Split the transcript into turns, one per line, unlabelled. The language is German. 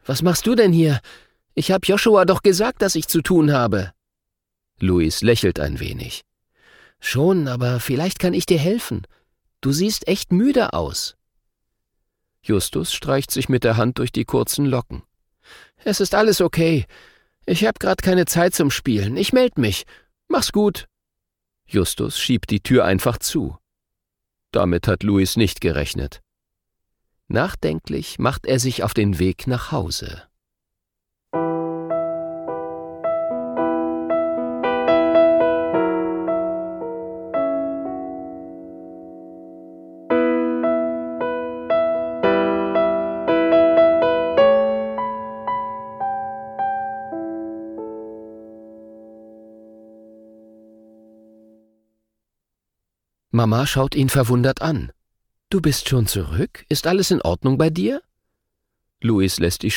»Was machst du denn hier? Ich hab Joshua doch gesagt, dass ich zu tun habe.« Louis lächelt ein wenig. »Schon, aber vielleicht kann ich dir helfen. Du siehst echt müde aus.« Justus streicht sich mit der Hand durch die kurzen Locken. »Es ist alles okay. Ich hab grad keine Zeit zum Spielen. Ich meld mich. Mach's gut.« Justus schiebt die Tür einfach zu. Damit hat Louis nicht gerechnet. Nachdenklich macht er sich auf den Weg nach Hause. Mama schaut ihn verwundert an. »Du bist schon zurück? Ist alles in Ordnung bei dir?« Louis lässt die